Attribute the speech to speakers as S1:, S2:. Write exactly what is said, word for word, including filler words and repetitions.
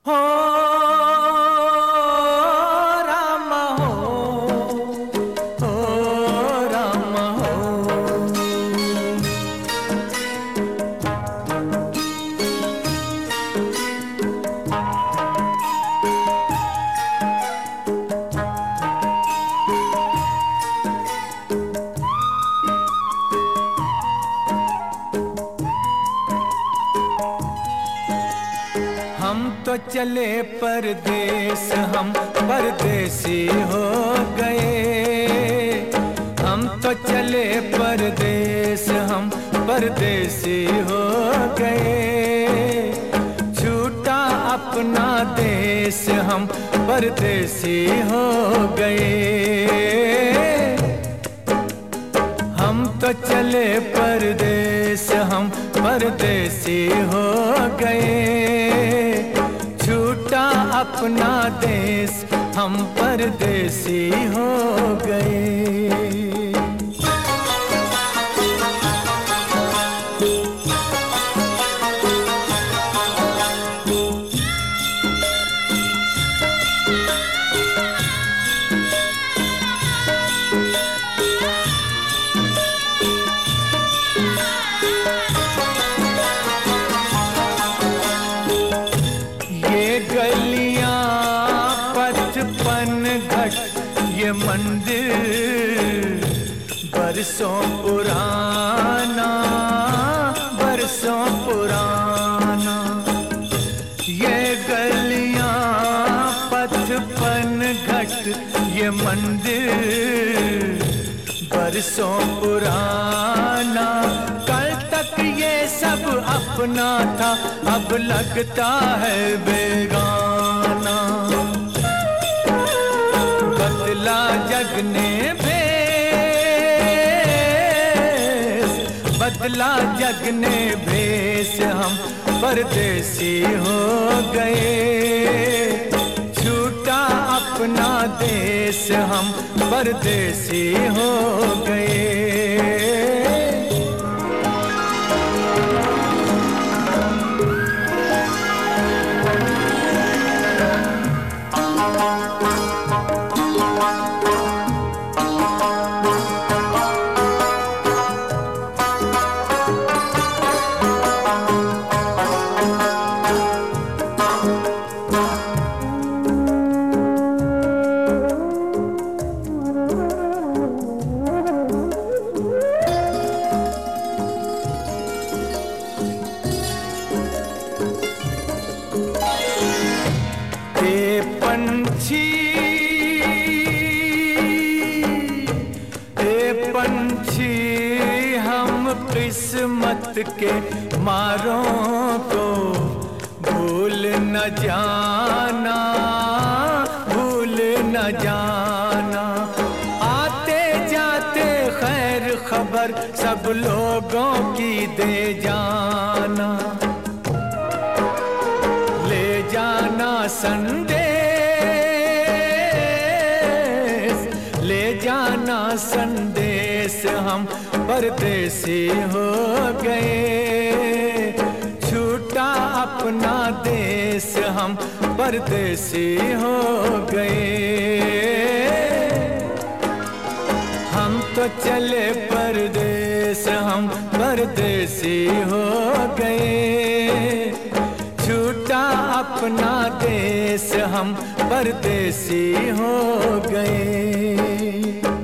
S1: हो राम हो, हो राम हो। हम तो चले परदेस, हम परदेसी हो गए। हम तो चले परदेस, हम परदेसी हो गए। छूटा अपना देश, हम परदेसी हो गए। हम तो चले परदेस, हम परदेसी हो गए। छूटा अपना देश, हम परदेसी हो गए। गलियां पचपन घट ये मंदिर बरसों पुराना, बरसों पुराना। ये गलियां पचपन घट ये मंदिर बरसों पुराना। कल तक ये सब अपना था, अब लगता है बेगाना। बदला जग ने भेस, बदला जग ने भेस, हम परदेसी हो गए। छूटा अपना देश, हम परदेसी हो गए। पंछी ए पंछी, हम किस्मत के मारों को भूल न जाना, भूल न जाना। आते जाते खैर खबर सब लोगों की दे जाना। ले जाना संदेश, ले जाना संदेश, हम परदेसी हो गए। छूटा अपना देश, हम परदेसी हो गए। हम तो चले परदेस, हम परदेसी हो गए। छूटा अपना देश, हम परदेसी हो गए।